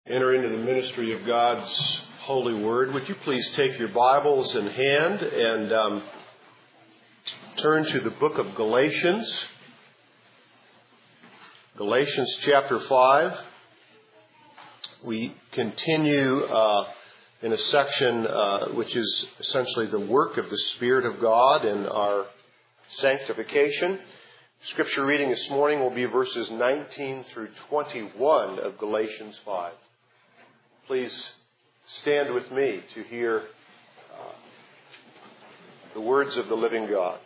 enter into the ministry of God's holy word. Would you please take your Bibles in hand and turn to the book of Galatians. Galatians chapter 5. We continue in a section which is essentially the work of the Spirit of God in our sanctification. Scripture reading this morning will be verses 19 through 21 of Galatians 5. Please stand with me to hear the words of the living God.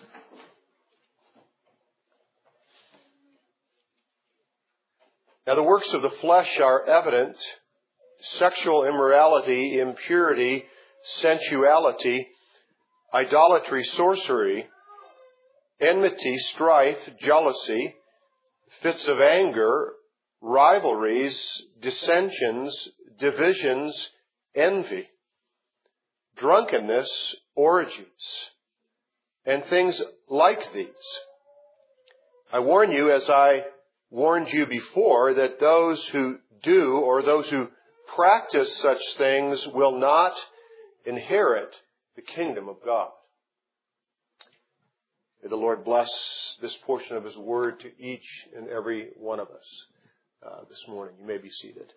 Now the works of the flesh are evident: sexual immorality, impurity, sensuality, idolatry, sorcery, enmity, strife, jealousy, fits of anger, rivalries, dissensions, divisions, envy, drunkenness, orgies, and things like these. I warn you, as I warned you before, that those who do or those who practice such things will not inherit the kingdom of God. May the Lord bless this portion of His Word to each and every one of us this morning. You may be seated.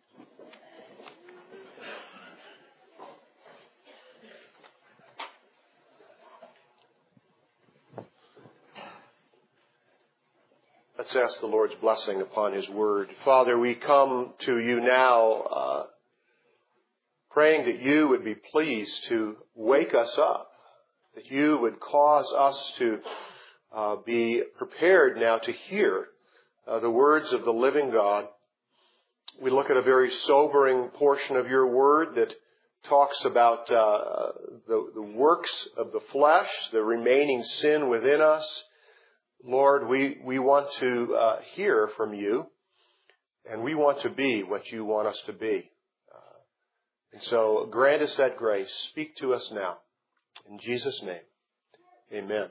Let's ask the Lord's blessing upon His Word. Father, we come to you now praying that you would be pleased to wake us up, that you would cause us to be prepared now to hear the words of the living God. We look at a very sobering portion of your word that talks about the works of the flesh, the remaining sin within us. Lord, we want to hear from you, and we want to be what you want us to be. And so grant us that grace. Speak to us now. In Jesus' name, amen.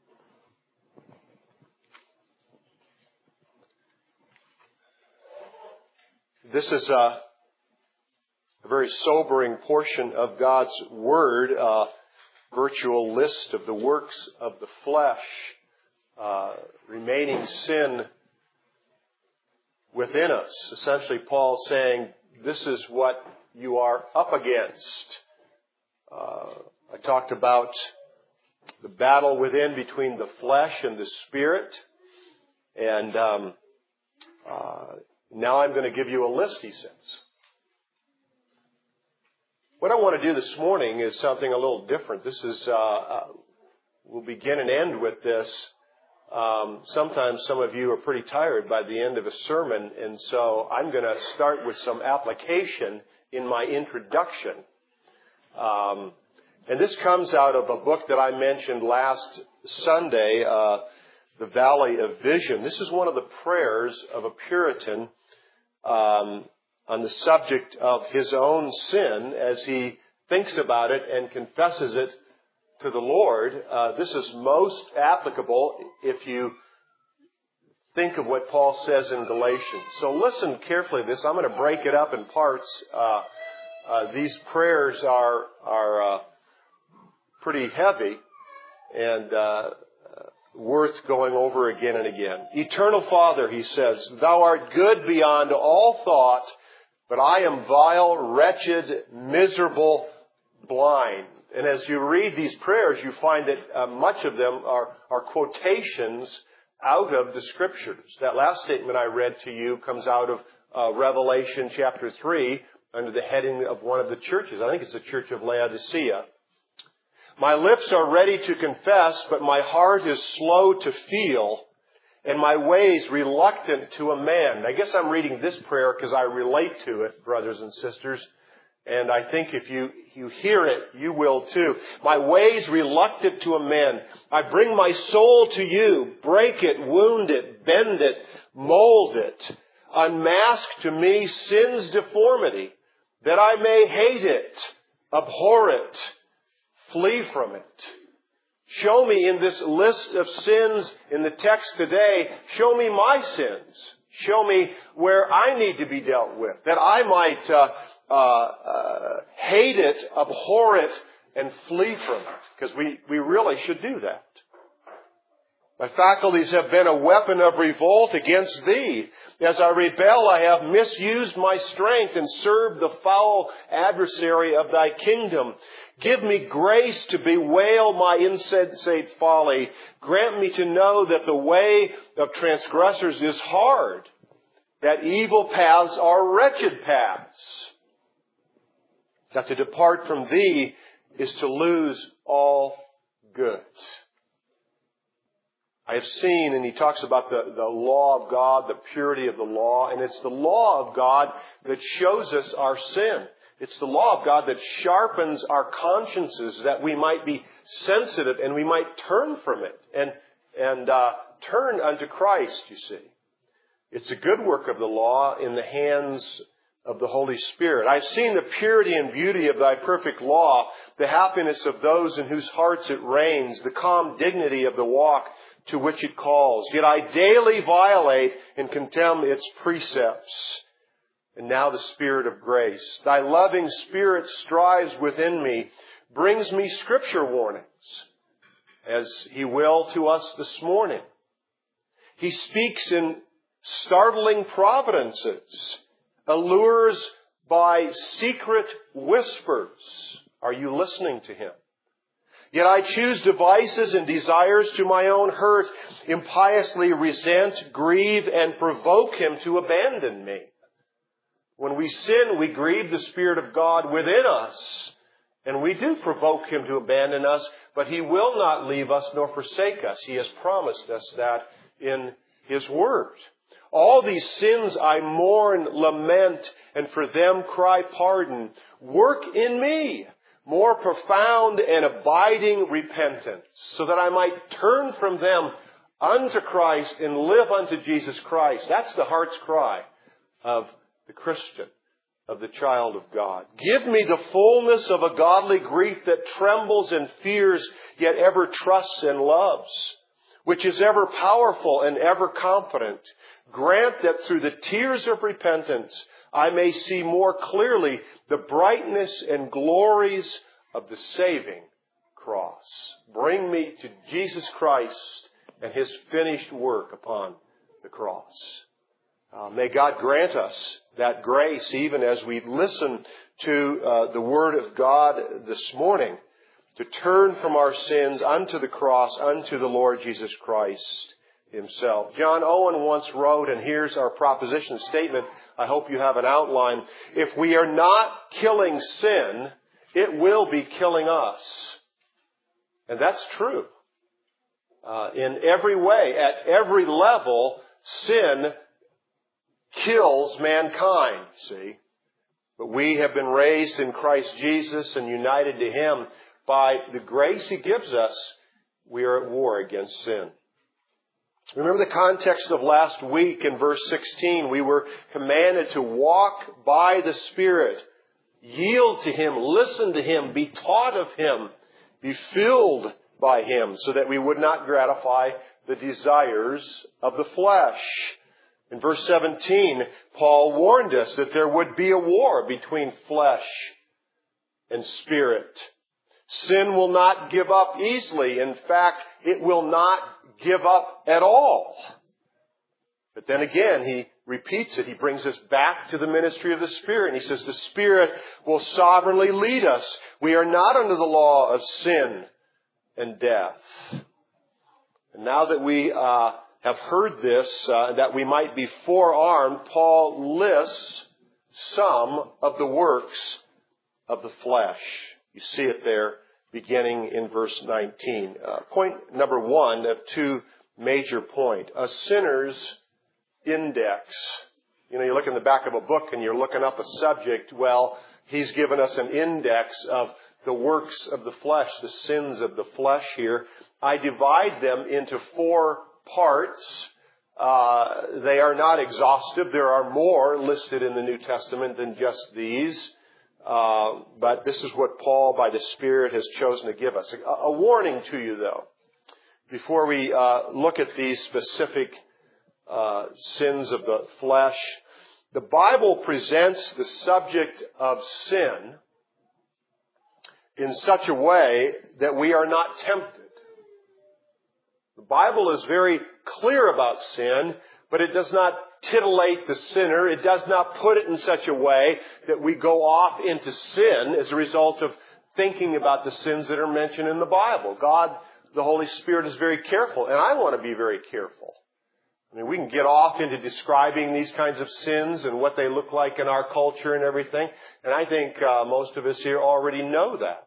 This is a very sobering portion of God's Word, a virtual list of the works of the flesh, remaining sin within us. Essentially, Paul saying, this is what you are up against. I talked about the battle within between the flesh and the spirit. And now I'm going to give you a list, he says. What I want to do this morning is something a little different. This is, we'll begin and end with this. Sometimes some of you are pretty tired by the end of a sermon, and so I'm going to start with some application in my introduction. And this comes out of a book that I mentioned last Sunday, The Valley of Vision. This is one of the prayers of a Puritan on the subject of his own sin as he thinks about it and confesses it to the Lord. This is most applicable if you think of what Paul says in Galatians. So listen carefully to this. I'm going to break it up in parts. These prayers are pretty heavy and worth going over again and again. Eternal Father, he says, thou art good beyond all thought, but I am vile, wretched, miserable, blind. And as you read these prayers, you find that much of them are quotations out of the Scriptures. That last statement I read to you comes out of Revelation chapter 3 under the heading of one of the churches. I think it's the church of Laodicea. My lips are ready to confess, but my heart is slow to feel, and my ways reluctant to amend. I guess I'm reading this prayer because I relate to it, brothers and sisters. And I think if you hear it, you will too. My ways reluctant to amend. I bring my soul to you. Break it, wound it, bend it, mold it. Unmask to me sin's deformity, that I may hate it, abhor it, flee from it. Show me in this list of sins in the text today, show me my sins. Show me where I need to be dealt with, that I might hate it, abhor it, and flee from it. Because we really should do that. My faculties have been a weapon of revolt against Thee. As I rebel, I have misused my strength and served the foul adversary of Thy kingdom. Give me grace to bewail my insensate folly. Grant me to know that the way of transgressors is hard, that evil paths are wretched paths, that to depart from Thee is to lose all good. I have seen, and he talks about the law of God, the purity of the law, and it's the law of God that shows us our sin. It's the law of God that sharpens our consciences that we might be sensitive and we might turn from it and turn unto Christ, you see. It's a good work of the law in the hands of the Holy Spirit. I've seen the purity and beauty of Thy perfect law, the happiness of those in whose hearts it reigns, the calm dignity of the walk to which it calls. Yet I daily violate and contemn its precepts. And now the Spirit of grace, Thy loving Spirit strives within me, brings me Scripture warnings, as He will to us this morning. He speaks in startling providences, allures by secret whispers. Are you listening to Him? Yet I choose devices and desires to my own hurt, impiously resent, grieve, and provoke Him to abandon me. When we sin, we grieve the Spirit of God within us, and we do provoke Him to abandon us, but He will not leave us nor forsake us. He has promised us that in His Word. All these sins I mourn, lament, and for them cry pardon. Work in me more profound and abiding repentance, so that I might turn from them unto Christ and live unto Jesus Christ. That's the heart's cry of the Christian, of the child of God. Give me the fullness of a godly grief that trembles and fears, yet ever trusts and loves, which is ever powerful and ever confident. Grant that through the tears of repentance I may see more clearly the brightness and glories of the saving cross. Bring me to Jesus Christ and His finished work upon the cross. May God grant us that grace even as we listen to the Word of God this morning, to turn from our sins unto the cross, unto the Lord Jesus Christ Himself. John Owen once wrote, and here's our proposition statement. I hope you have an outline. If we are not killing sin, it will be killing us. And that's true. In every way, at every level, sin kills mankind, see. But we have been raised in Christ Jesus and united to Him. By the grace He gives us, we are at war against sin. Remember the context of last week in verse 16. We were commanded to walk by the Spirit, yield to Him, listen to Him, be taught of Him, be filled by Him, so that we would not gratify the desires of the flesh. In verse 17, Paul warned us that there would be a war between flesh and spirit. Sin will not give up easily. In fact, it will not give up at all. But then again, he repeats it. He brings us back to the ministry of the Spirit. And he says the Spirit will sovereignly lead us. We are not under the law of sin and death. And now that we have heard this, that we might be forearmed, Paul lists some of the works of the flesh. You see it there beginning in verse 19. Point number one of two major points. A sinner's index. You know, you look in the back of a book and you're looking up a subject. Well, he's given us an index of the works of the flesh, the sins of the flesh here. I divide them into 4 parts. They are not exhaustive. There are more listed in the New Testament than just these. But this is what Paul, by the Spirit, has chosen to give us. A warning to you, though, before we look at these specific sins of the flesh. The Bible presents the subject of sin in such a way that we are not tempted. The Bible is very clear about sin, but it does not titillate the sinner. It does not put it in such a way that we go off into sin as a result of thinking about the sins that are mentioned in the Bible. God, the Holy Spirit, is very careful, and I want to be very careful. I mean, we can get off into describing these kinds of sins and what they look like in our culture and everything, and I think most of us here already know that.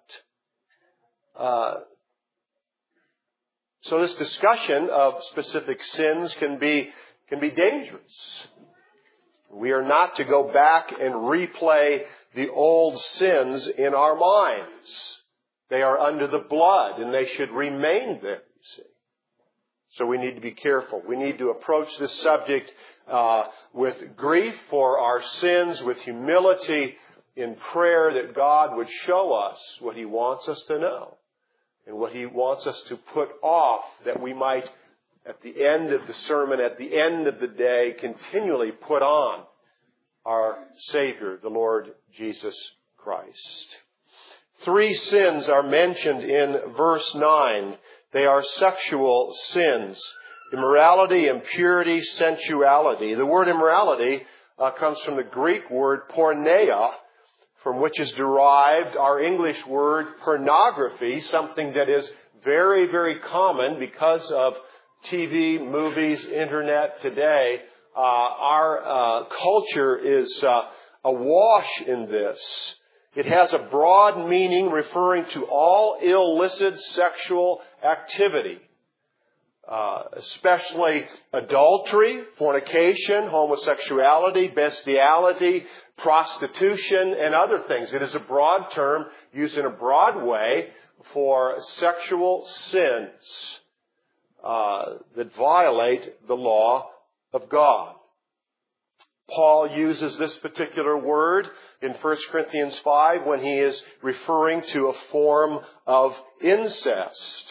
So this discussion of specific sins can be dangerous. We are not to go back and replay the old sins in our minds. They are under the blood, and they should remain there, you see. So we need to be careful. We need to approach this subject with grief for our sins, with humility, in prayer that God would show us what He wants us to know and what He wants us to put off, that we might, at the end of the sermon, at the end of the day, continually put on our Savior, the Lord Jesus Christ. 3 sins are mentioned in verse 9. They are sexual sins: immorality, impurity, sensuality. The word immorality comes from the Greek word porneia, from which is derived our English word pornography, something that is very, very common because of TV, movies, internet today. Our culture is awash in this. It has a broad meaning referring to all illicit sexual activity, especially adultery, fornication, homosexuality, bestiality, prostitution, and other things. It is a broad term used in a broad way for sexual sins that violate the law of God. Paul uses this particular word in 1 Corinthians 5 when he is referring to a form of incest.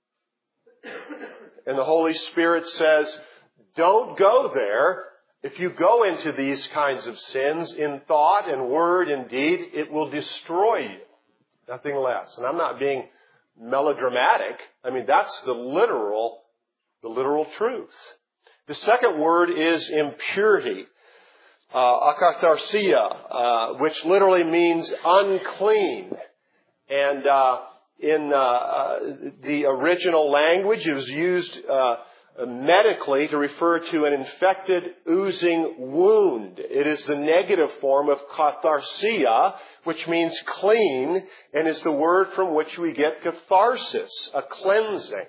And the Holy Spirit says, don't go there. If you go into these kinds of sins in thought and word and deed, it will destroy you. Nothing less. And I'm not being melodramatic. I mean, that's the literal truth. The second word is impurity. Akatharsia, which literally means unclean. And in the original language, it was used medically to refer to an infected, oozing wound. It is the negative form of katharsia, which means clean, and is the word from which we get catharsis, a cleansing.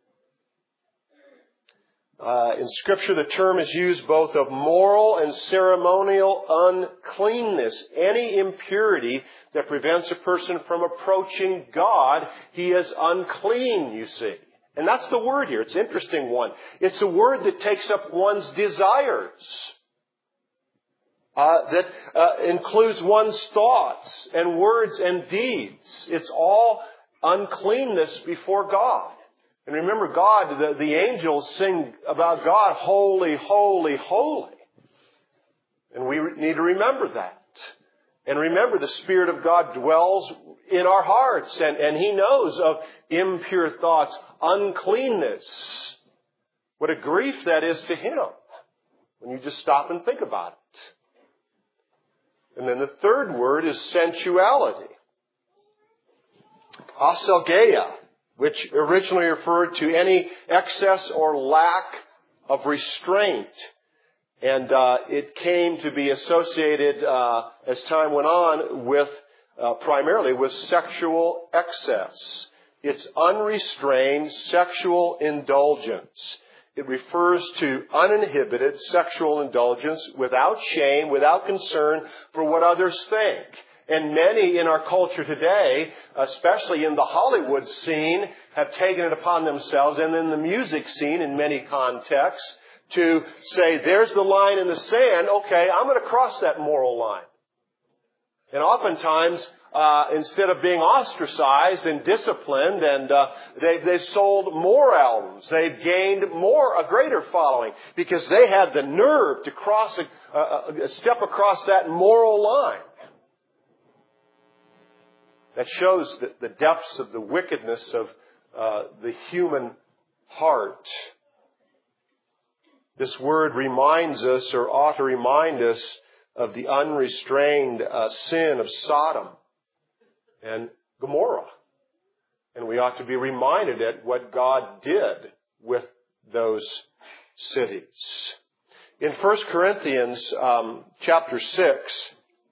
In Scripture, the term is used both of moral and ceremonial uncleanness. Any impurity that prevents a person from approaching God, he is unclean, you see. And that's the word here. It's an interesting one. It's a word that takes up one's desires. That includes one's thoughts and words and deeds. It's all uncleanness before God. And remember, God, the angels sing about God, holy, holy, holy. And we need to remember that. And remember, the Spirit of God dwells in our hearts, and He knows of impure thoughts, uncleanness. What a grief that is to Him when you just stop and think about it. And then the third word is sensuality. Aselgeia, which originally referred to any excess or lack of restraint. And it came to be associated, as time went on, with primarily with sexual excess. It's unrestrained sexual indulgence. It refers to uninhibited sexual indulgence without shame, without concern for what others think. And many in our culture today, especially in the Hollywood scene, have taken it upon themselves, and in the music scene in many contexts, to say, there's the line in the sand, okay, I'm going to cross that moral line. And oftentimes, instead of being ostracized and disciplined, and they've sold more albums. They've gained a greater following because they had the nerve to cross step across that moral line. That shows the depths of the wickedness of the human heart. This word reminds us, or ought to remind us, of the unrestrained sin of Sodom and Gomorrah. And we ought to be reminded at what God did with those cities. In 1 Corinthians chapter 6,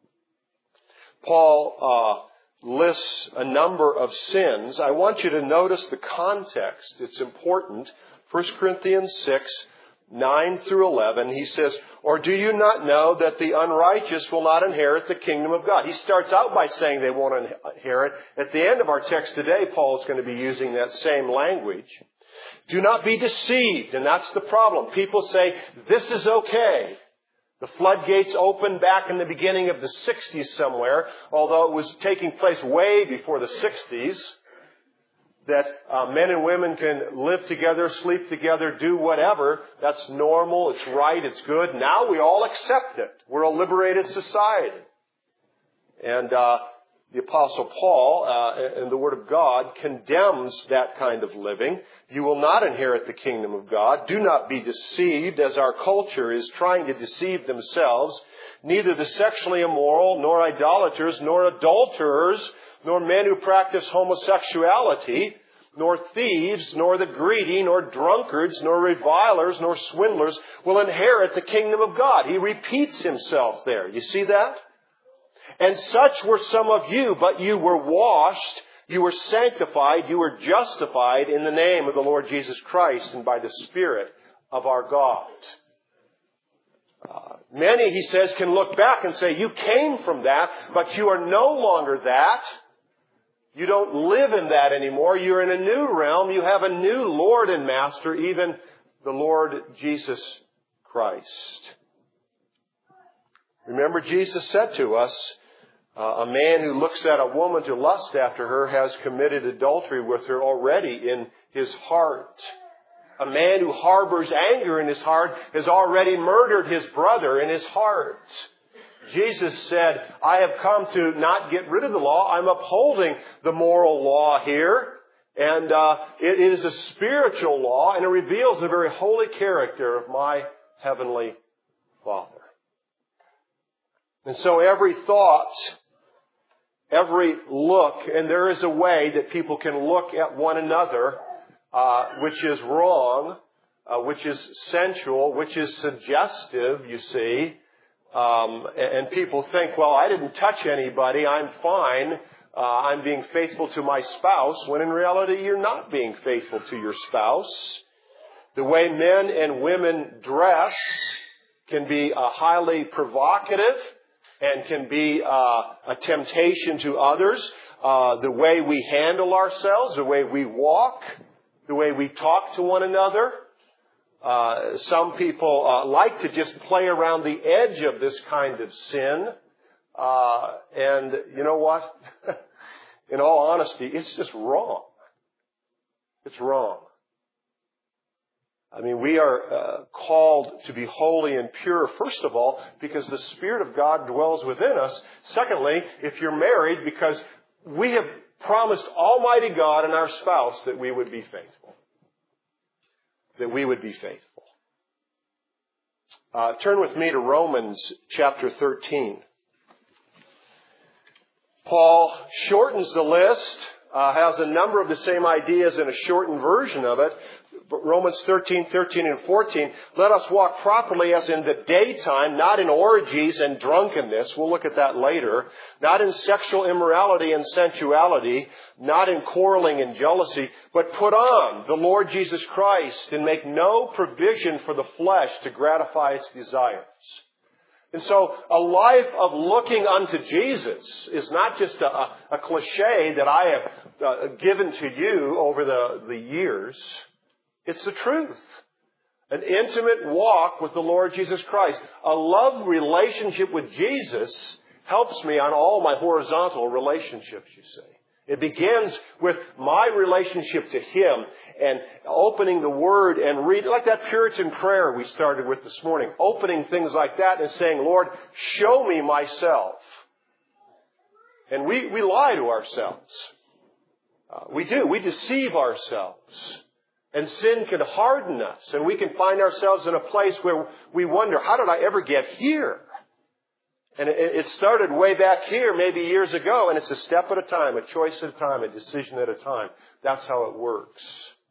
Paul lists a number of sins. I want you to notice the context. It's important. 1 Corinthians 6, 9 through 11, he says, "Or do you not know that the unrighteous will not inherit the kingdom of God?" He starts out by saying they won't inherit. At the end of our text today, Paul is going to be using that same language. Do not be deceived, and that's the problem. People say, this is okay. The floodgates opened back in the beginning of the 60s somewhere, although it was taking place way before the 60s. That men and women can live together, sleep together, do whatever. That's normal, it's right, it's good. Now we all accept it. We're a liberated society. And the Apostle Paul, in the Word of God, condemns that kind of living. You will not inherit the kingdom of God. Do not be deceived, as our culture is trying to deceive themselves. Neither the sexually immoral, nor idolaters, nor adulterers, nor men who practice homosexuality, nor thieves, nor the greedy, nor drunkards, nor revilers, nor swindlers will inherit the kingdom of God. He repeats himself there. You see that? And such were some of you, but you were washed, you were sanctified, you were justified in the name of the Lord Jesus Christ and by the Spirit of our God. Many, he says, can look back and say, you came from that, but you are no longer that. You don't live in that anymore. You're in a new realm. You have a new Lord and Master, even the Lord Jesus Christ. Remember, Jesus said to us, a man who looks at a woman to lust after her has committed adultery with her already in his heart. A man who harbors anger in his heart has already murdered his brother in his heart. Jesus said, I have come to not get rid of the law. I'm upholding the moral law here. And it is a spiritual law, and it reveals the very holy character of my heavenly Father. And so every thought, every look, and there is a way that people can look at one another, which is wrong, which is sensual, which is suggestive, you see. And people think, well, I didn't touch anybody, I'm fine, I'm being faithful to my spouse, when in reality you're not being faithful to your spouse. The way men and women dress can be highly provocative and can be a temptation to others. The way we handle ourselves, the way we walk, the way we talk to one another. Some people like to just play around the edge of this kind of sin. And you know what? In all honesty, it's just wrong. It's wrong. I mean, we are called to be holy and pure, first of all, because the Spirit of God dwells within us. Secondly, if you're married, because we have promised Almighty God and our spouse that we would be faithful. That we would be faithful. Turn with me to Romans chapter 13. Paul shortens the list, has a number of the same ideas in a shortened version of it. Romans 13, 13, and 14. Let us walk properly as in the daytime, not in orgies and drunkenness. We'll look at that later. Not in sexual immorality and sensuality. Not in quarreling and jealousy. But put on the Lord Jesus Christ and make no provision for the flesh to gratify its desires. And so a life of looking unto Jesus is not just a cliche that I have given to you over the years. It's the truth. An intimate walk with the Lord Jesus Christ. A love relationship with Jesus helps me on all my horizontal relationships, you see. It begins with my relationship to Him and opening the Word and reading, like that Puritan prayer we started with this morning, opening things like that and saying, Lord, show me myself. And we lie to ourselves. We do. We deceive ourselves. And sin can harden us. And we can find ourselves in a place where we wonder, how did I ever get here? And it started way back here, maybe years ago, and it's a step at a time, a choice at a time, a decision at a time. That's how it works.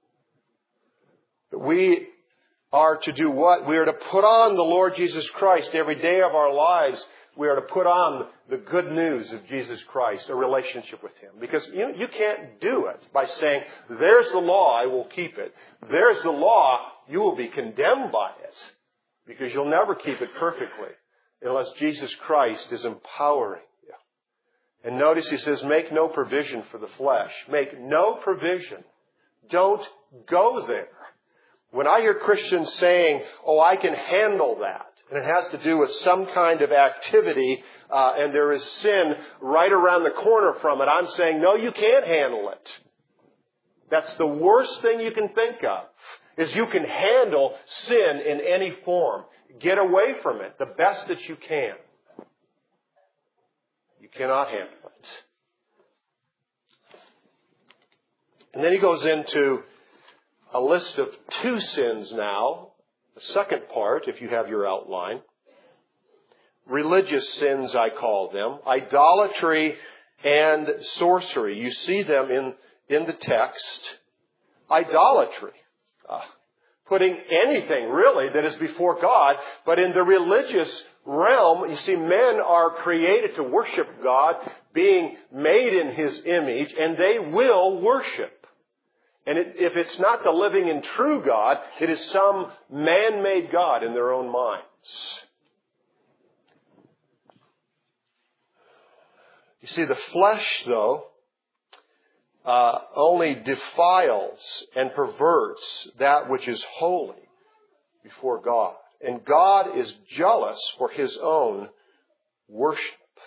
We are to do what? We are to put on the Lord Jesus Christ every day of our lives. We are to put on the good news of Jesus Christ, a relationship with Him. Because you can't do it by saying, there's the law, I will keep it. There's the law, you will be condemned by it. Because you'll never keep it perfectly unless Jesus Christ is empowering you. And notice He says, make no provision for the flesh. Make no provision. Don't go there. When I hear Christians saying, oh, I can handle that, and it has to do with some kind of activity, and there is sin right around the corner from it, I'm saying, no, you can't handle it. That's the worst thing you can think of, is you can handle sin in any form. Get away from it the best that you can. You cannot handle it. And then he goes into a list of 2 sins now. The second part, if you have your outline. Religious sins, I call them. Idolatry and sorcery. You see them in the text. Idolatry. Putting anything, really, that is before God. But in the religious realm, you see, men are created to worship God, being made in His image, and they will worship. And if it's not the living and true God, it is some man-made God in their own minds. You see, the flesh, though, only defiles and perverts that which is holy before God. And God is jealous for His own worship.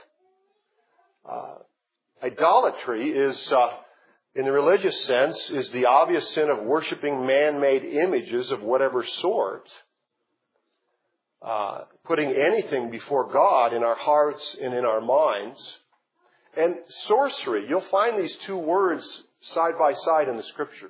Idolatry is, in the religious sense, is the obvious sin of worshiping man-made images of whatever sort. Putting anything before God in our hearts and in our minds. And sorcery, you'll find these 2 words side by side in the Scriptures.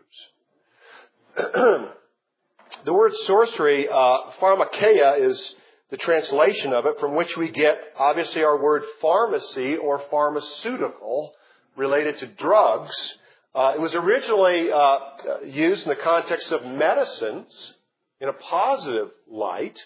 The word sorcery, pharmakeia, is the translation of it, from which we get, obviously, our word pharmacy or pharmaceutical, related to drugs. It was originally used in the context of medicines in a positive light.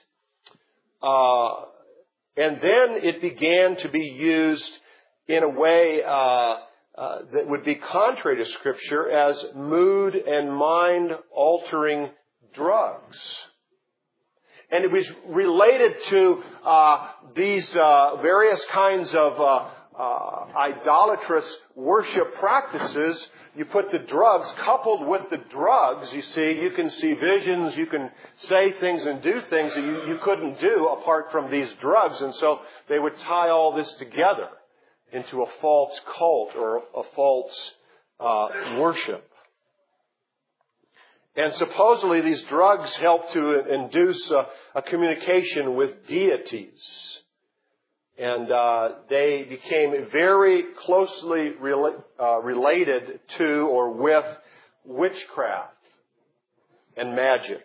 And then it began to be used in a way that would be contrary to Scripture as mood and mind-altering drugs. And it was related to these various kinds of idolatrous worship practices. You put the drugs, coupled with the drugs, you see, you can see visions, you can say things and do things that you couldn't do apart from these drugs. And so they would tie all this together into a false cult or a false worship. And supposedly these drugs help to induce a communication with deities. And they became very closely related to or with witchcraft and magic.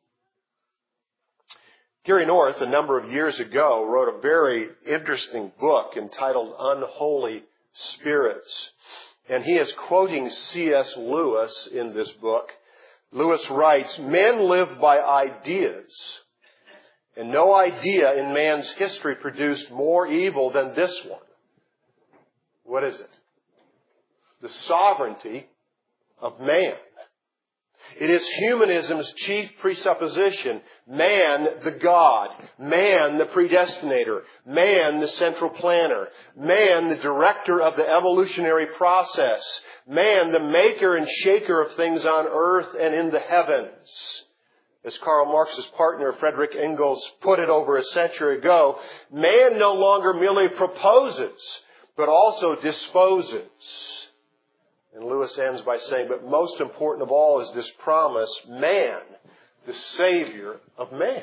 Gary North, a number of years ago, wrote a very interesting book entitled Unholy Spirits. And he is quoting C.S. Lewis in this book. Lewis writes, "Men live by ideas, and no idea in man's history produced more evil than this one." What is it? The sovereignty of man. It is humanism's chief presupposition. Man, the God. Man, the predestinator. Man, the central planner. Man, the director of the evolutionary process. Man, the maker and shaker of things on earth and in the heavens. As Karl Marx's partner Frederick Engels put it over a century ago, man no longer merely proposes, but also disposes. And Lewis ends by saying, but most important of all is this promise, man, the Savior of man.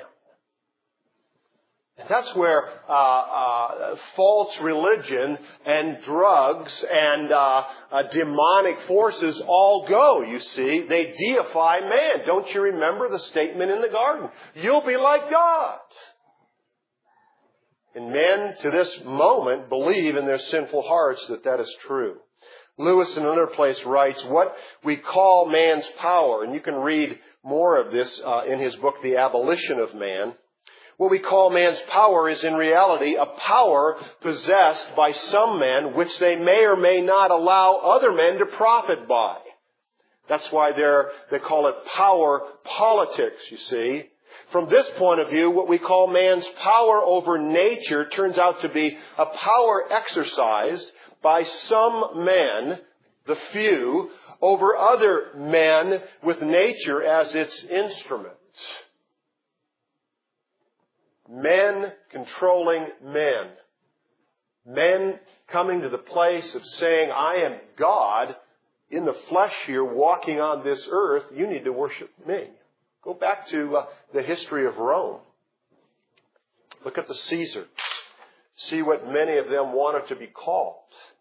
And that's where false religion and drugs and demonic forces all go, you see. They deify man. Don't you remember the statement in the garden? You'll be like God. And men, to this moment, believe in their sinful hearts that that is true. Lewis in another place writes, what we call man's power, and you can read more of this in his book, The Abolition of Man. What we call man's power is in reality a power possessed by some men which they may or may not allow other men to profit by. That's why they call it power politics, you see. From this point of view, what we call man's power over nature turns out to be a power exercised by some men, the few, over other men with nature as its instrument. Men controlling men. Men coming to the place of saying, I am God in the flesh here walking on this earth. You need to worship me. Go back to the history of Rome. Look at the Caesars. See what many of them wanted to be called.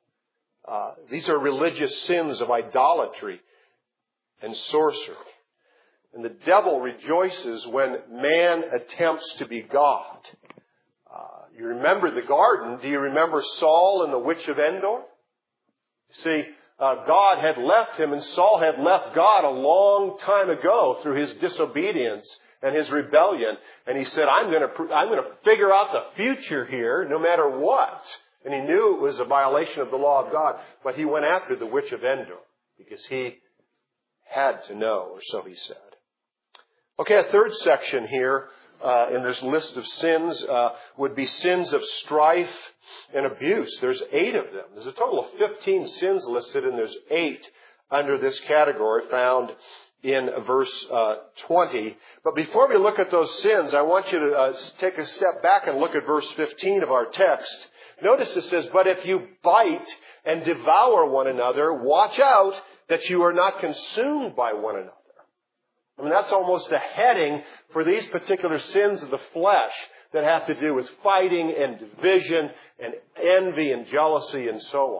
These are religious sins of idolatry and sorcery. And the devil rejoices when man attempts to be God. You remember the garden. Do you remember Saul and the witch of Endor? See, God had left him and Saul had left God a long time ago through his disobedience and his rebellion. And he said, I'm going to figure out the future here no matter what. And he knew it was a violation of the law of God. But he went after the witch of Endor because he had to know, or so he said. Okay, a third section here in this list of sins would be sins of strife and abuse. There's 8 of them. There's a total of 15 sins listed, and there's 8 under this category found in verse 20. But before we look at those sins, I want you to take a step back and look at verse 15 of our text. Notice it says, but if you bite and devour one another, watch out that you are not consumed by one another. I mean, that's almost a heading for these particular sins of the flesh that have to do with fighting and division and envy and jealousy and so on.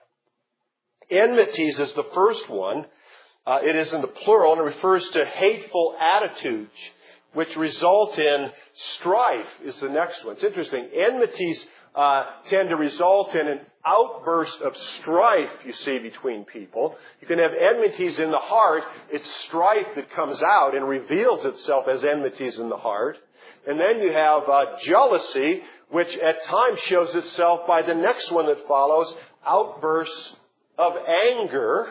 Enmities is the first one. It is in the plural and it refers to hateful attitudes which result in strife is the next one. It's interesting. Enmities tend to result in an outburst of strife, you see, between people. You can have enmities in the heart. It's strife that comes out and reveals itself as enmities in the heart. And then you have jealousy, which at times shows itself by the next one that follows, outbursts of anger.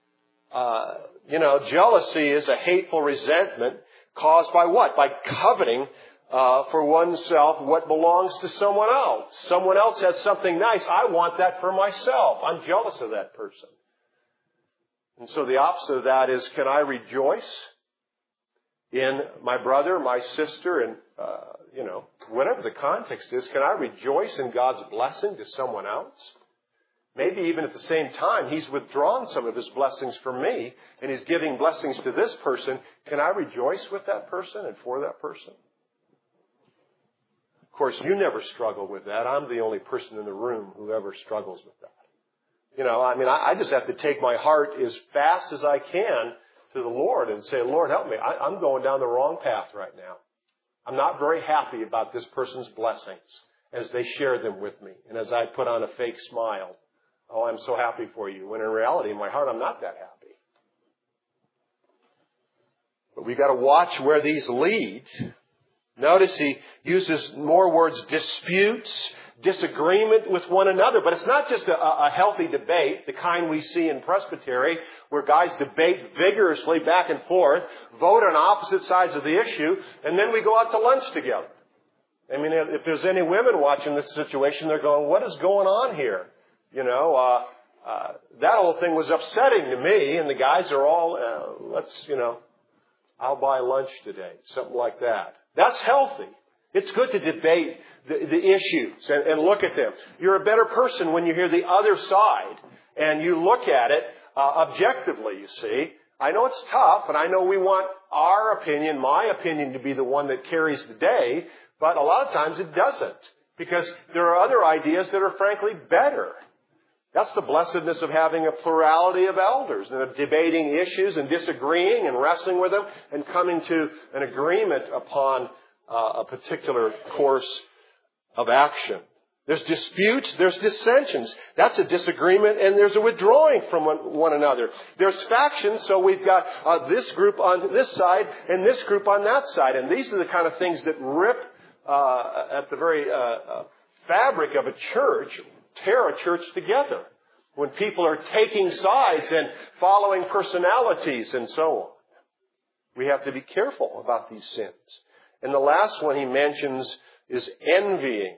Jealousy is a hateful resentment caused by what? By coveting for oneself what belongs to someone else. Someone else has something nice. I want that for myself. I'm jealous of that person. And so the opposite of that is, can I rejoice in my brother, my sister, and, whatever the context is, can I rejoice in God's blessing to someone else? Maybe even at the same time, He's withdrawn some of His blessings from me, and He's giving blessings to this person. Can I rejoice with that person and for that person? Of course, you never struggle with that. I'm the only person in the room who ever struggles with that. I just have to take my heart as fast as I can to the Lord and say, Lord, help me. I'm going down the wrong path right now. I'm not very happy about this person's blessings as they share them with me. And as I put on a fake smile, oh, I'm so happy for you. When in reality, in my heart, I'm not that happy. But we've got to watch where these lead. Notice he uses more words, disputes, disagreement with one another. But it's not just a healthy debate, the kind we see in presbytery, where guys debate vigorously back and forth, vote on opposite sides of the issue, and then we go out to lunch together. I mean, if there's any women watching this situation, they're going, what is going on here? That whole thing was upsetting to me, and the guys are all, I'll buy lunch today. Something like that. That's healthy. It's good to debate the issues and look at them. You're a better person when you hear the other side and you look at it objectively, you see. I know it's tough, and I know we want our opinion, my opinion, to be the one that carries the day, but a lot of times it doesn't, because there are other ideas that are frankly better. That's the blessedness of having a plurality of elders and of debating issues and disagreeing and wrestling with them and coming to an agreement upon a particular course of action. There's disputes, there's dissensions. That's a disagreement, and there's a withdrawing from one another. There's factions, so we've got this group on this side and this group on that side. And these are the kind of things that rip at the very fabric of a church, tear a church together. When people are taking sides and following personalities and so on. We have to be careful about these sins. And the last one he mentions is envyings.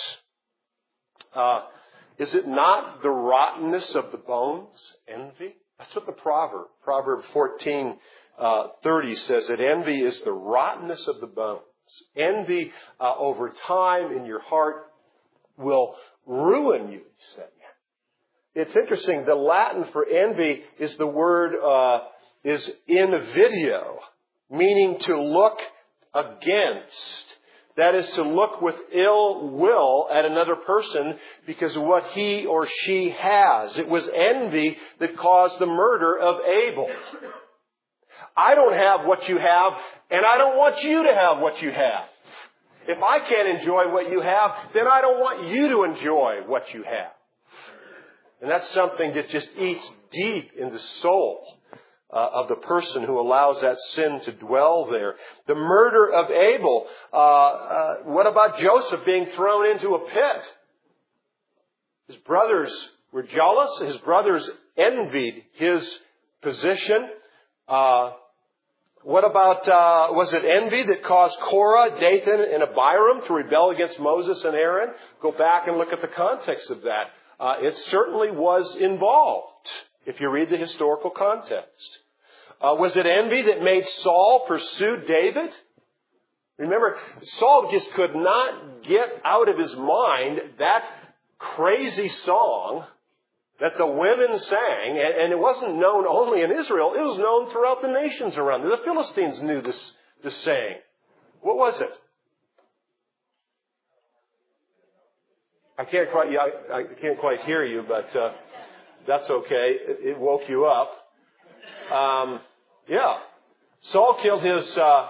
Is it not the rottenness of the bones? Envy? That's what the Proverb 14:30 says, that envy is the rottenness of the bones. Envy over time in your heart will ruin you, he said. It's interesting. The Latin for envy is the word is invidio, meaning to look against. That is to look with ill will at another person because of what he or she has. It was envy that caused the murder of Abel. I don't have what you have, and I don't want you to have what you have. If I can't enjoy what you have, then I don't want you to enjoy what you have. And that's something that just eats deep in the soul of the person who allows that sin to dwell there. The murder of Abel. What about Joseph being thrown into a pit? His brothers were jealous. His brothers envied his position. What about, was it envy that caused Korah, Dathan, and Abiram to rebel against Moses and Aaron? Go back and look at the context of that. It certainly was involved, if you read the historical context. Was it envy that made Saul pursue David? Remember, Saul just could not get out of his mind that crazy song that the women sang, and it wasn't known only in Israel, it was known throughout the nations around. The Philistines knew this saying. What was it? I can't quite hear you, but that's okay. It woke you up. Saul killed his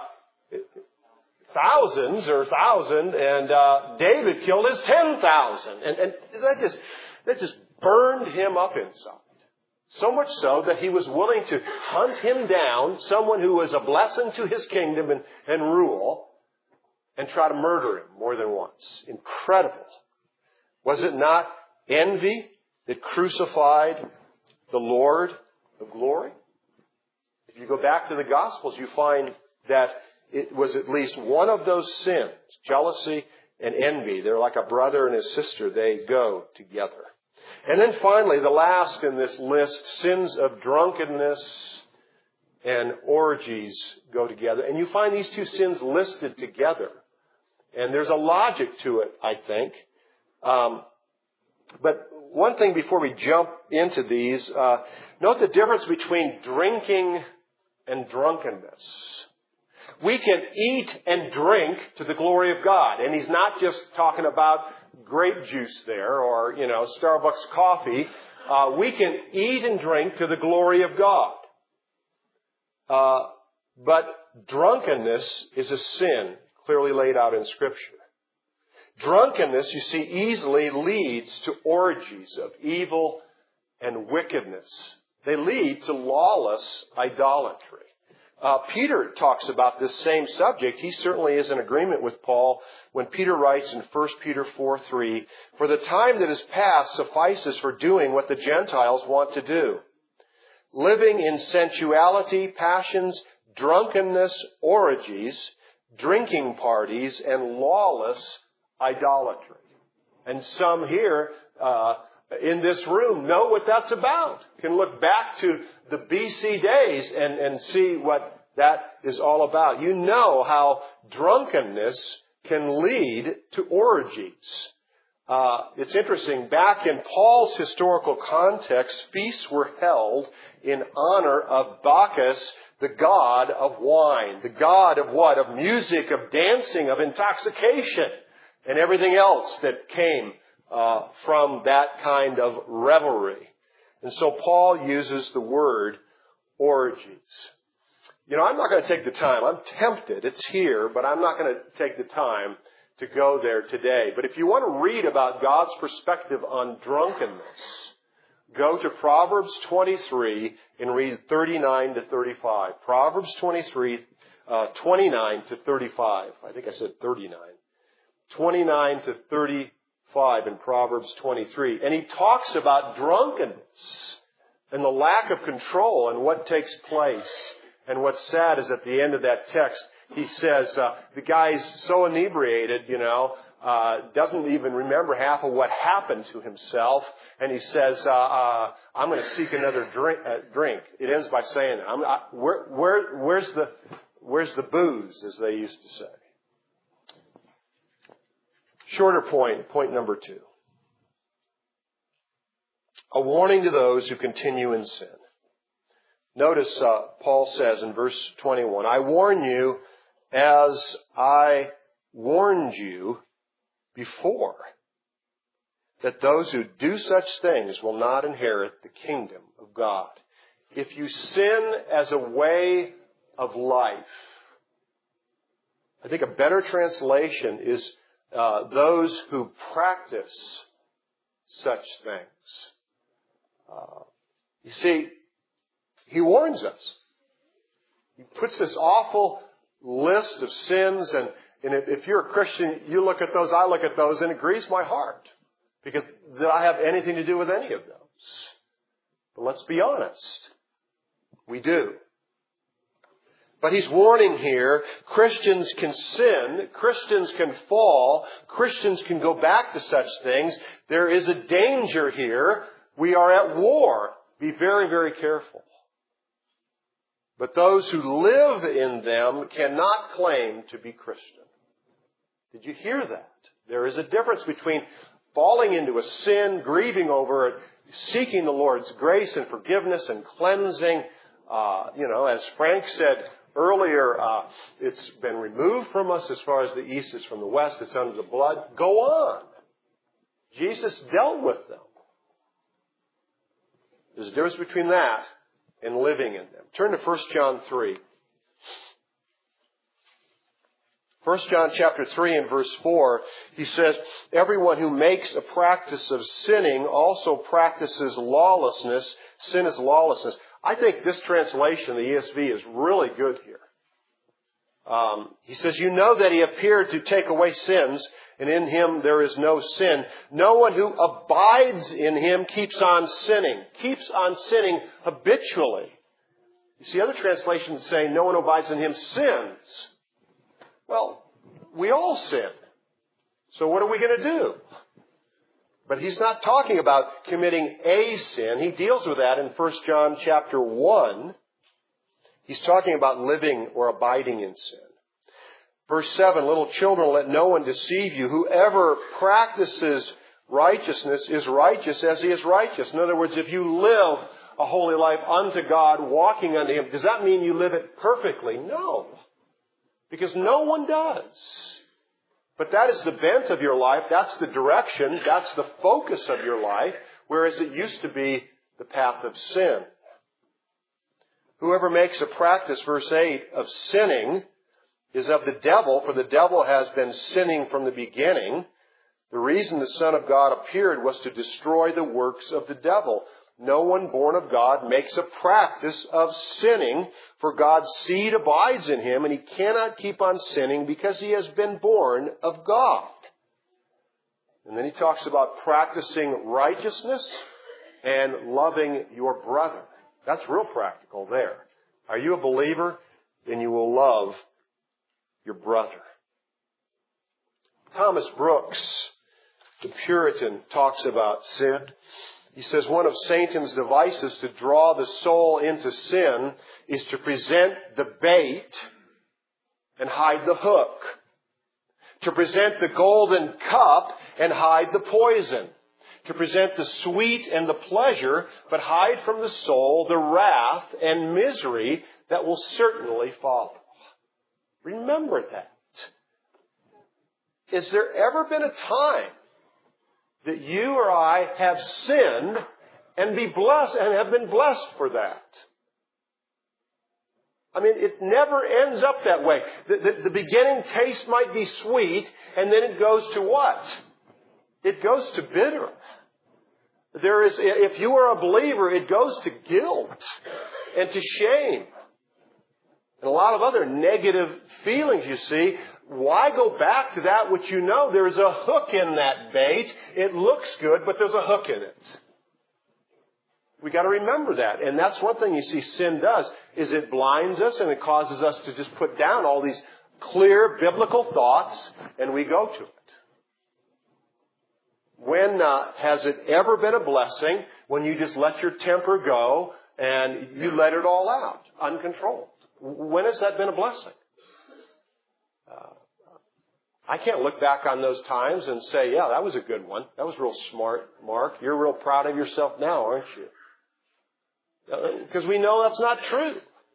thousands or 1,000, and David killed his 10,000, and that just burned him up inside. So much so that he was willing to hunt him down, someone who was a blessing to his kingdom and rule, and try to murder him more than once. Incredible. Was it not envy that crucified the Lord of glory? If you go back to the Gospels, you find that it was at least one of those sins, jealousy and envy. They're like a brother and his sister. They go together. And then finally, the last in this list, sins of drunkenness and orgies go together. And you find these two sins listed together. And there's a logic to it, I think. But one thing before we jump into these, note the difference between drinking and drunkenness. We can eat and drink to the glory of God. And he's not just talking about grape juice there or, Starbucks coffee. We can eat and drink to the glory of God. But drunkenness is a sin clearly laid out in Scripture. Drunkenness, you see, easily leads to orgies of evil and wickedness. They lead to lawless idolatry. Peter talks about this same subject. He certainly is in agreement with Paul when Peter writes in 1 Peter 4:3, "For the time that is past suffices for doing what the Gentiles want to do, living in sensuality, passions, drunkenness, orgies, drinking parties, and lawless idolatry." And some here in this room know what that's about. You can look back to the BC days and see what that is all about. You know how drunkenness can lead to orgies. It's interesting. Back in Paul's historical context, feasts were held in honor of Bacchus, the god of wine. The god of what? Of music, of dancing, of intoxication, and everything else that came from that kind of revelry. And so Paul uses the word orgies. You know, I'm not going to take the time. I'm tempted. It's here, but I'm not going to take the time to go there today. But if you want to read about God's perspective on drunkenness, go to Proverbs 23 and read 39 to 35. Proverbs 23, 29 to 35. I think I said 39. 29 to 35 in Proverbs 23. And he talks about drunkenness and the lack of control and what takes place. And what's sad is at the end of that text, he says, the guy's so inebriated, doesn't even remember half of what happened to himself. And he says, I'm going to seek another drink. It ends by saying, where's the booze, as they used to say. Shorter point number 2. A warning to those who continue in sin. Notice Paul says in verse 21, I warn you as I warned you before, that those who do such things will not inherit the kingdom of God. If you sin as a way of life, I think a better translation is those who practice such things. You see, he warns us. He puts this awful list of sins, and if you're a Christian, you look at those, I look at those, and it grieves my heart. Because did I have anything to do with any of those? But let's be honest. We do. But he's warning here, Christians can sin, Christians can fall, Christians can go back to such things. There is a danger here. We are at war. Be very, very careful. But those who live in them cannot claim to be Christian. Did you hear that? There is a difference between falling into a sin, grieving over it, seeking the Lord's grace and forgiveness and cleansing. As Frank said earlier, it's been removed from us as far as the east is from the west. It's under the blood. Go on. Jesus dealt with them. There's a difference between that and living in them. Turn to 1 John 3. 1 John chapter 3 and verse 4, he says, everyone who makes a practice of sinning also practices lawlessness. Sin is lawlessness. I think this translation, the ESV, is really good here. He says, you know that he appeared to take away sins, and in him there is no sin. No one who abides in him keeps on sinning habitually. You see, other translations say no one who abides in him sins. Well, we all sin. So what are we going to do? But he's not talking about committing a sin. He deals with that in 1 John chapter 1. He's talking about living or abiding in sin. Verse 7, little children, let no one deceive you. Whoever practices righteousness is righteous as he is righteous. In other words, if you live a holy life unto God, walking unto him, does that mean you live it perfectly? No. Because no one does. But that is the bent of your life. That's the direction. That's the focus of your life. Whereas it used to be the path of sin. Whoever makes a practice, verse 8, of sinning is of the devil, for the devil has been sinning from the beginning. The reason the Son of God appeared was to destroy the works of the devil. No one born of God makes a practice of sinning, for God's seed abides in him, and he cannot keep on sinning because he has been born of God. And then he talks about practicing righteousness and loving your brother. That's real practical there. Are you a believer? Then you will love your brother. Thomas Brooks, the Puritan, talks about sin. He says one of Satan's devices to draw the soul into sin is to present the bait and hide the hook. To present the golden cup and hide the poison. To present the sweet and the pleasure, but hide from the soul the wrath and misery that will certainly follow. Remember that. Has there ever been a time that you or I have sinned and be blessed and have been blessed for that? I mean, it never ends up that way. The beginning taste might be sweet, and then it goes to what? It goes to bitter. If you are a believer, it goes to guilt and to shame. And a lot of other negative feelings, you see. Why go back to that which you know? There's a hook in that bait. It looks good, but there's a hook in it. We got to remember that. And that's one thing you see sin does, is it blinds us and it causes us to just put down all these clear biblical thoughts, and we go to it. When has it ever been a blessing when you just let your temper go and you let it all out, uncontrolled? When has that been a blessing? I can't look back on those times and say, yeah, that was a good one. That was real smart, Mark. You're real proud of yourself now, aren't you? Because we know that's not true.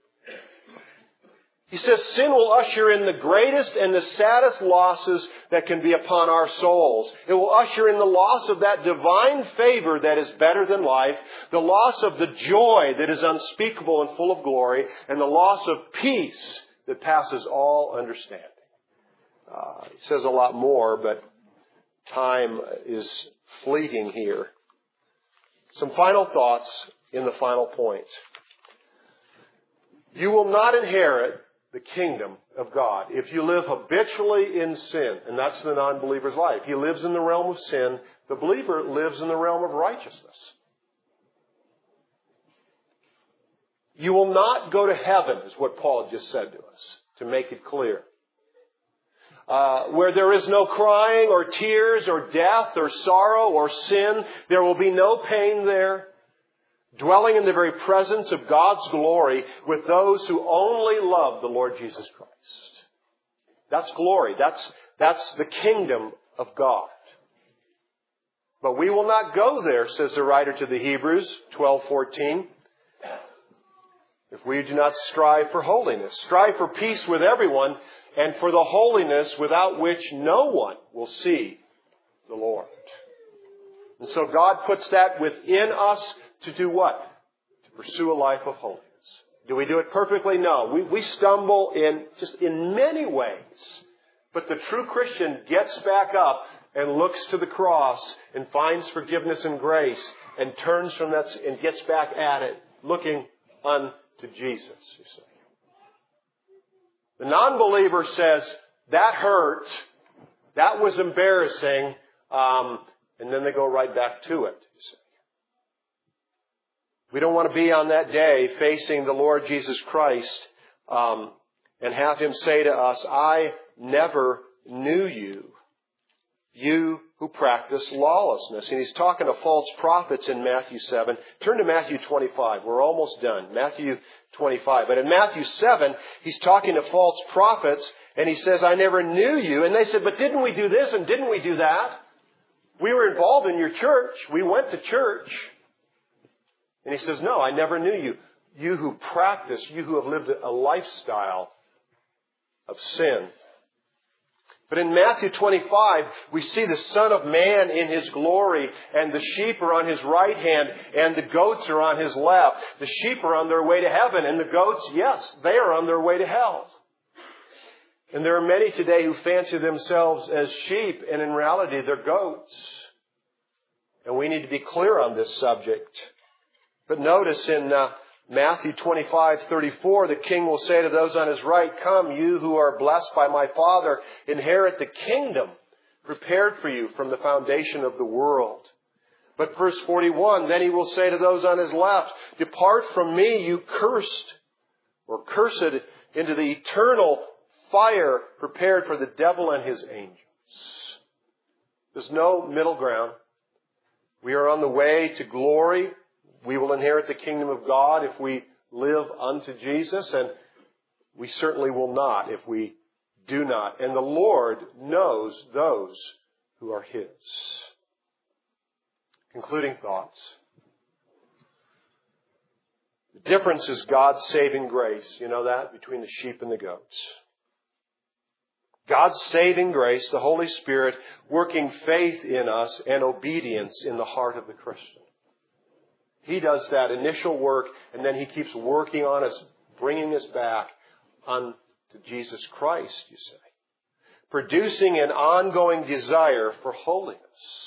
He says sin will usher in the greatest and the saddest losses that can be upon our souls. It will usher in the loss of that divine favor that is better than life, the loss of the joy that is unspeakable and full of glory, and the loss of peace that passes all understanding. He says a lot more, but time is fleeting here. Some final thoughts in the final point. You will not inherit the kingdom of God if you live habitually in sin. And that's the non-believer's life. He lives in the realm of sin. The believer lives in the realm of righteousness. You will not go to heaven, is what Paul just said to us, to make it clear. Where there is no crying or tears or death or sorrow or sin, there will be no pain there. Dwelling in the very presence of God's glory with those who only love the Lord Jesus Christ. That's glory. That's the kingdom of God. But we will not go there, says the writer to the Hebrews, 12:14, if we do not strive for holiness. Strive for peace with everyone and for the holiness without which no one will see the Lord. And so God puts that within us to do what? To pursue a life of holiness. Do we do it perfectly? No. We stumble in many ways. But the true Christian gets back up and looks to the cross and finds forgiveness and grace and turns from that and gets back at it, looking unto Jesus, you see. The non-believer says, that hurt, that was embarrassing, and then they go right back to it, you see. We don't want to be on that day facing the Lord Jesus Christ and have Him say to us, I never knew you, you who practice lawlessness. And He's talking to false prophets in Matthew 7. Turn to Matthew 25. We're almost done. Matthew 25. But in Matthew 7, He's talking to false prophets and He says, I never knew you. And they said, but didn't we do this and didn't we do that? We were involved in your church. We went to church. And He says, no, I never knew you. You who practice, you who have lived a lifestyle of sin. But in Matthew 25, we see the Son of Man in His glory, and the sheep are on His right hand, and the goats are on His left. The sheep are on their way to heaven, and the goats, yes, they are on their way to hell. And there are many today who fancy themselves as sheep, and in reality they're goats. And we need to be clear on this subject. But notice in Matthew 25:34, the King will say to those on His right, come, you who are blessed by my Father, inherit the kingdom prepared for you from the foundation of the world. But verse 41, then He will say to those on His left, depart from me, you cursed, or cursed, into the eternal fire prepared for the devil and his angels. There's no middle ground. We are on the way to glory. We will inherit the kingdom of God if we live unto Jesus, and we certainly will not if we do not. And the Lord knows those who are His. Concluding thoughts. The difference is God's saving grace. You know that? Between the sheep and the goats. God's saving grace, the Holy Spirit, working faith in us and obedience in the heart of the Christian. He does that initial work, and then He keeps working on us, bringing us back unto Jesus Christ, you say. Producing an ongoing desire for holiness.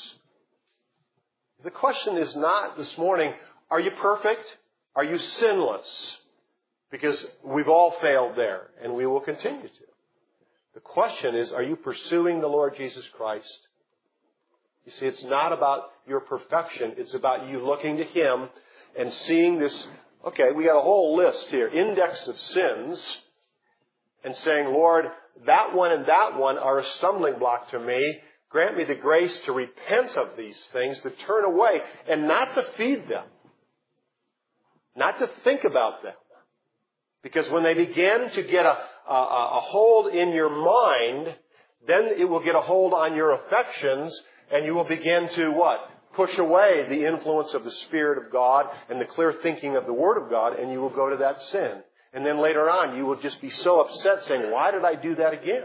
The question is not this morning, are you perfect? Are you sinless? Because we've all failed there, and we will continue to. The question is, are you pursuing the Lord Jesus Christ? You see, it's not about your perfection. It's about you looking to Him and seeing this, okay, we got a whole list here, index of sins, and saying, Lord, that one and that one are a stumbling block to me. Grant me the grace to repent of these things, to turn away, and not to feed them. Not to think about them. Because when they begin to get a hold in your mind, then it will get a hold on your affections, and you will begin to what? Push away the influence of the Spirit of God and the clear thinking of the Word of God, and you will go to that sin. And then later on, you will just be so upset saying, why did I do that again?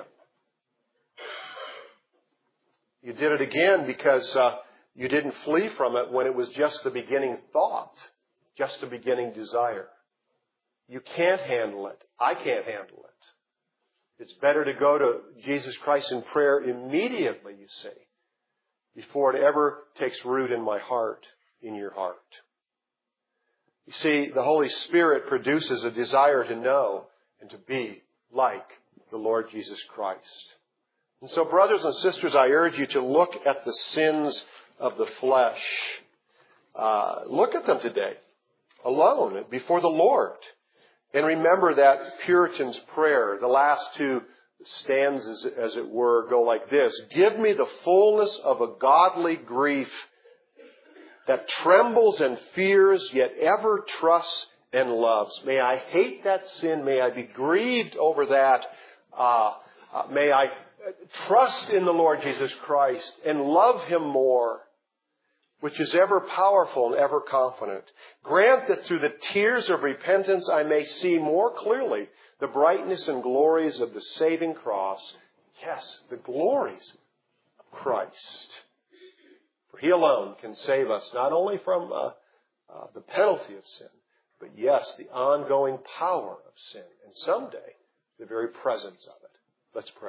You did it again because you didn't flee from it when it was just the beginning thought, just the beginning desire. You can't handle it. I can't handle it. It's better to go to Jesus Christ in prayer immediately, you see, before it ever takes root in my heart, in your heart. You see, the Holy Spirit produces a desire to know and to be like the Lord Jesus Christ. And so, brothers and sisters, I urge you to look at the sins of the flesh. Look at them today, alone, before the Lord. And remember that Puritan's prayer. The last two stanzas, as it were, go like this. Give me the fullness of a godly grief that trembles and fears, yet ever trusts and loves. May I hate that sin. May I be grieved over that. May I trust in the Lord Jesus Christ and love Him more, which is ever powerful and ever confident. Grant that through the tears of repentance I may see more clearly the brightness and glories of the saving cross. Yes, the glories of Christ. For He alone can save us not only from the penalty of sin, but yes, the ongoing power of sin. And someday, the very presence of it. Let's pray.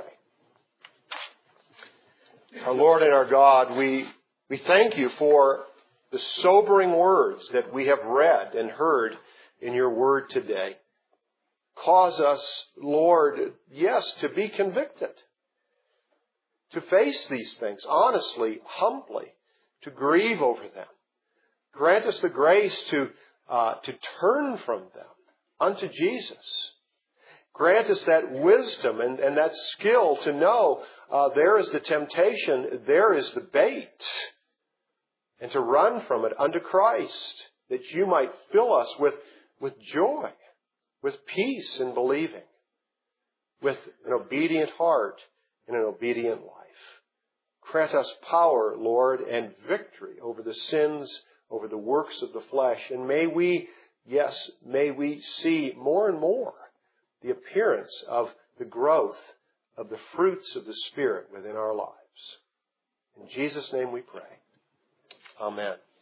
Our Lord and our God, we thank You for the sobering words that we have read and heard in Your Word today. Cause us, Lord, yes, to be convicted, to face these things honestly, humbly, to grieve over them. Grant us the grace to turn from them unto Jesus. Grant us that wisdom and that skill to know there is the temptation, there is the bait, and to run from it unto Christ, that You might fill us with joy, with peace in believing, with an obedient heart and an obedient life. Grant us power, Lord, and victory over the sins, over the works of the flesh. And may we see more and more the appearance of the growth of the fruits of the Spirit within our lives. In Jesus' name we pray. Amen.